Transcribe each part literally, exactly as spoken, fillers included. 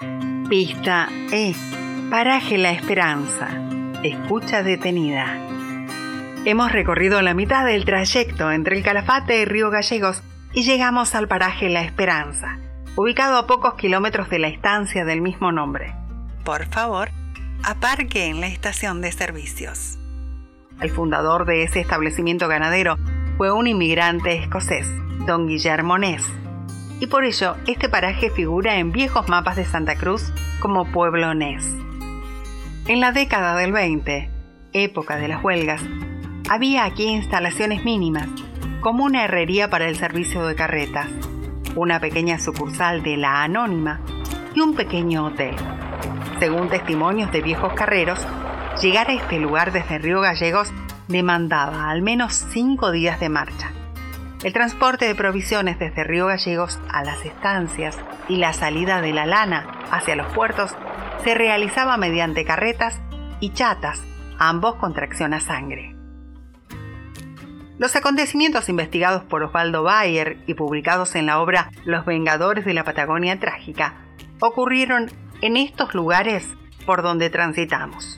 Pista E. Paraje La Esperanza. Escucha detenida. Hemos recorrido la mitad del trayecto entre el Calafate y Río Gallegos y llegamos al paraje La Esperanza, ubicado a pocos kilómetros de la estancia del mismo nombre. Por favor, aparque en la estación de servicios. El fundador de ese establecimiento ganadero fue un inmigrante escocés, don Guillermo Ness, y por ello este paraje figura en viejos mapas de Santa Cruz como Pueblo Ness. En la década del veinte, época de las huelgas, había aquí instalaciones mínimas, como una herrería para el servicio de carretas, una pequeña sucursal de La Anónima y un pequeño hotel. Según testimonios de viejos carreros, llegar a este lugar desde Río Gallegos demandaba al menos cinco días de marcha. El transporte de provisiones desde Río Gallegos a las estancias y la salida de la lana hacia los puertos se realizaba mediante carretas y chatas, ambos con tracción a sangre. Los acontecimientos investigados por Osvaldo Bayer y publicados en la obra Los Vengadores de la Patagonia Trágica ocurrieron en estos lugares por donde transitamos.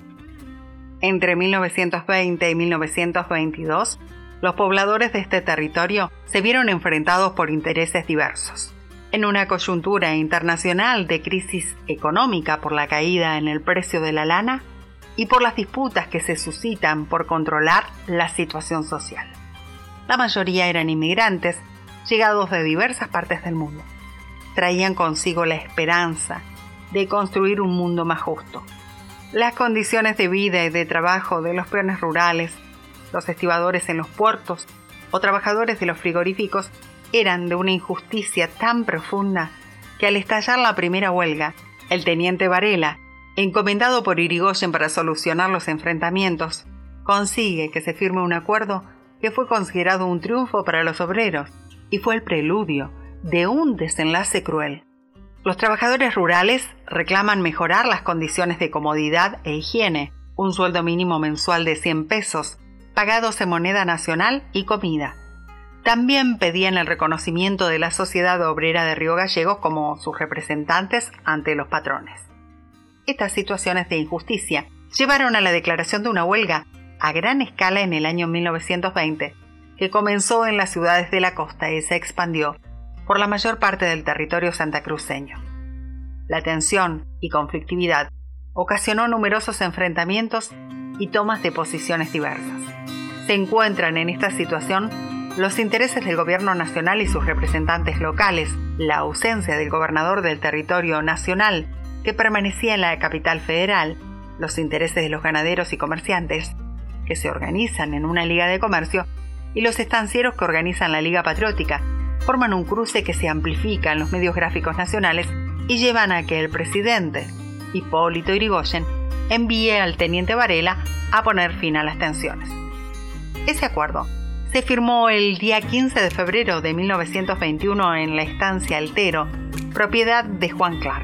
Entre mil novecientos veinte y mil novecientos veintidós, los pobladores de este territorio se vieron enfrentados por intereses diversos. En una coyuntura internacional de crisis económica por la caída en el precio de la lana y por las disputas que se suscitan por controlar la situación social. La mayoría eran inmigrantes, llegados de diversas partes del mundo. Traían consigo la esperanza de construir un mundo más justo. Las condiciones de vida y de trabajo de los peones rurales, los estibadores en los puertos o trabajadores de los frigoríficos eran de una injusticia tan profunda que al estallar la primera huelga, el teniente Varela, encomendado por Irigoyen para solucionar los enfrentamientos, consigue que se firme un acuerdo que fue considerado un triunfo para los obreros y fue el preludio de un desenlace cruel. Los trabajadores rurales reclaman mejorar las condiciones de comodidad e higiene, un sueldo mínimo mensual de cien pesos, pagados en moneda nacional y comida. También pedían el reconocimiento de la Sociedad Obrera de Río Gallegos como sus representantes ante los patrones. Estas situaciones de injusticia llevaron a la declaración de una huelga a gran escala en el año mil novecientos veinte, que comenzó en las ciudades de la costa y se expandió por la mayor parte del territorio santacruceño. La tensión y conflictividad ocasionó numerosos enfrentamientos y tomas de posiciones diversas. Se encuentran en esta situación los intereses del gobierno nacional y sus representantes locales, la ausencia del gobernador del territorio nacional que permanecía en la capital federal, los intereses de los ganaderos y comerciantes, que se organizan en una liga de comercio, y los estancieros que organizan la Liga Patriótica, forman un cruce que se amplifica en los medios gráficos nacionales y llevan a que el presidente, Hipólito Yrigoyen, envíe al teniente Varela a poner fin a las tensiones. Ese acuerdo se firmó el día quince de febrero de mil novecientos veintiuno en la estancia Altero, propiedad de Juan Clark.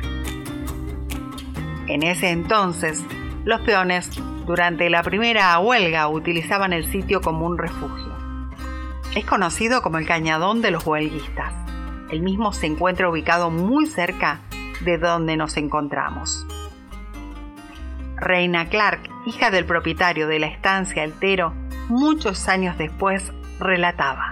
En ese entonces, los peones, durante la primera huelga, utilizaban el sitio como un refugio. Es conocido como el Cañadón de los Huelguistas. El mismo se encuentra ubicado muy cerca de donde nos encontramos. Reina Clark, hija del propietario de la estancia Altero, muchos años después relataba: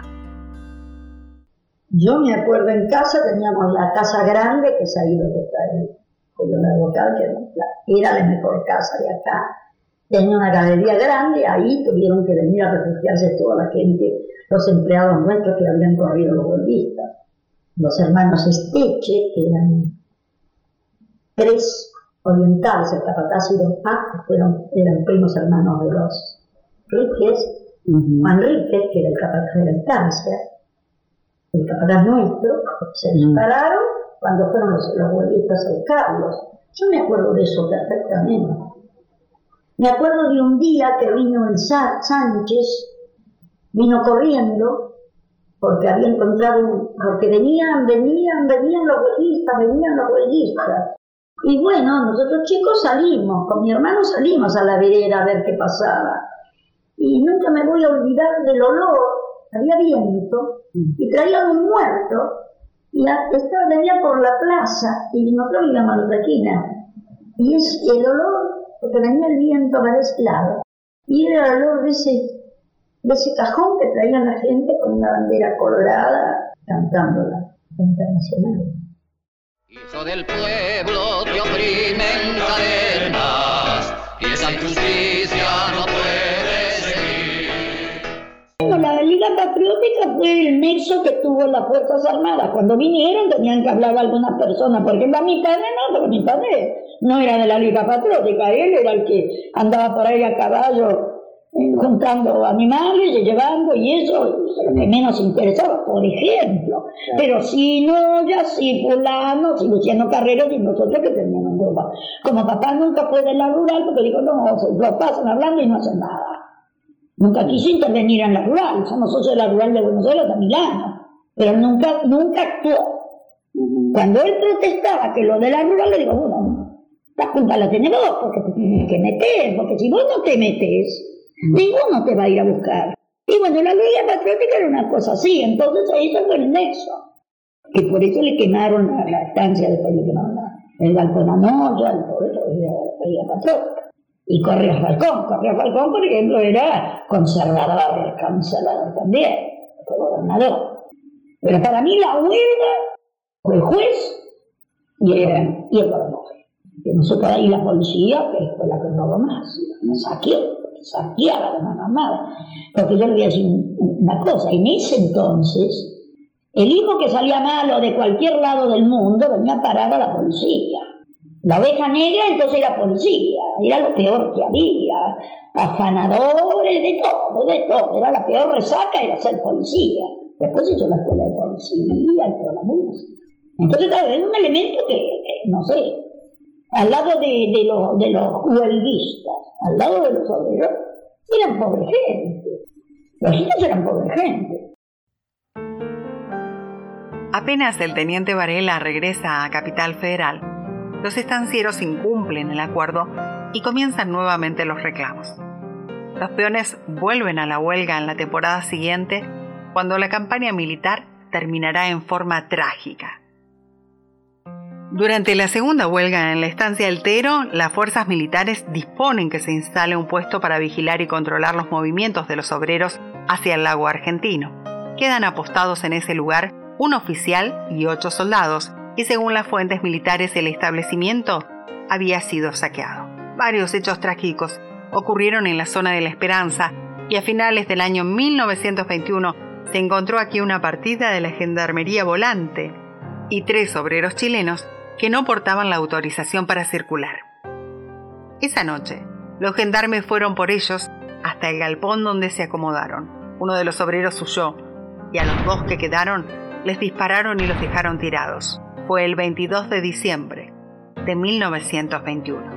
Yo me acuerdo, en casa teníamos la casa grande, que es ahí donde está el Julio Local, que era la mejor casa de acá. Tenía una galería grande, ahí tuvieron que venir a refugiarse toda la gente, los empleados nuestros que habían corrido los huelguistas. Los hermanos Esteche, que eran tres orientales, el capataz y dos pacos, fueron, eran primos hermanos de los Ríquez. Uh-huh. Juan Ríquez, que era el capataz de la estancia, el capataz nuestro, se dispararon uh-huh. cuando fueron los, los huelguistas a buscarlos. Yo me acuerdo de eso perfectamente. Me acuerdo de un día que vino el Sá- Sánchez, vino corriendo, porque había encontrado, porque venían, venían, venían los huelguistas, venían los huelguistas. Y bueno, nosotros chicos salimos, con mi hermano salimos a la vereda a ver qué pasaba. Y nunca me voy a olvidar del olor, había viento, y traían un muerto, Y estaba, venía por la plaza y nosotros íbamos a la esquina. Y es el olor, porque venía el viento para ese lado. Y era el olor de ese, de ese cajón que traía la gente con una bandera colorada cantándola internacional. Hijo del pueblo te oprimen cadenas y esa injusticia no puede seguir. Bueno, la Liga Patriótica fue el nexo que tuvo las Fuerzas Armadas. Cuando vinieron tenían que hablar a algunas personas, porque a mi padre no, porque mi padre no era de la Liga Patriótica, él era el que andaba por ahí a caballo juntando animales y llevando y eso, lo que menos interesaba, por ejemplo. Claro. Pero si no, ya sí, fulano, si Luciano Carreros y nosotros que teníamos un grupo. Como papá nunca fue de la rural, porque digo, no, lo pasan hablando y no hacen nada. Nunca quiso intervenir en la rural, somos socios de la rural de Buenos Aires hasta Milano, pero nunca, nunca actuó. Uh-huh. Cuando él protestaba que lo de la rural, le digo, bueno, la culpa la tenés vos, porque te tienes que meter, porque si vos no te metes, ninguno te va a ir a buscar. Y bueno, la Liga Patriótica era una cosa así, entonces ahí se fue el nexo. Y por eso le quemaron la, la estancia, después le quemaron la, el Galpón Anoya, el por eso era la Liga Patriótica. Y Correas Falcón, Correas Falcón, por ejemplo, era conservador, cancelador también, fue gobernador. Pero para mí la huelga fue el juez y, era, y el gobernador. Que no sé por ahí la policía, que fue la que robó más, me saqueó. Saqueaba la mano armada. Porque yo le voy a decir una cosa, en ese entonces, el hijo que salía malo de cualquier lado del mundo venía a parar a la policía. La oveja negra entonces era policía, era lo peor que había, afanadores, de todo, de todo, era la peor resaca, era ser policía. Después hizo la escuela de policía y toda la música. Entonces claro, era un elemento que, que no sé, al lado de, de, los, de los huelguistas, al lado de los obreros, eran pobre gente. Los hijos eran pobre gente. Apenas el teniente Varela regresa a Capital Federal, los estancieros incumplen el acuerdo y comienzan nuevamente los reclamos. Los peones vuelven a la huelga en la temporada siguiente, cuando la campaña militar terminará en forma trágica. Durante la segunda huelga en la estancia Altero, las fuerzas militares disponen que se instale un puesto para vigilar y controlar los movimientos de los obreros hacia el lago argentino. Quedan apostados en ese lugar un oficial y ocho soldados, y según las fuentes militares el establecimiento había sido saqueado. Varios hechos trágicos ocurrieron en la zona de La Esperanza y a finales del año mil novecientos veintiuno se encontró aquí una partida de la Gendarmería Volante y tres obreros chilenos que no portaban la autorización para circular. Esa noche, los gendarmes fueron por ellos hasta el galpón donde se acomodaron. Uno de los obreros huyó y a los dos que quedaron les dispararon y los dejaron tirados. Fue el veintidós de diciembre de mil novecientos veintiuno.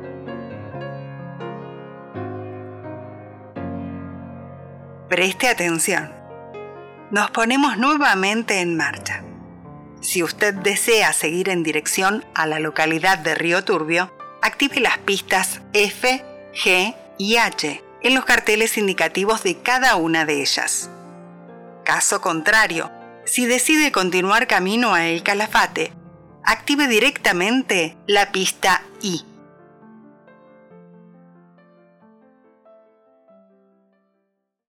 Preste atención. Nos ponemos nuevamente en marcha. Si usted desea seguir en dirección a la localidad de Río Turbio, active las pistas F, G y H en los carteles indicativos de cada una de ellas. Caso contrario, si decide continuar camino a El Calafate, active directamente la pista I.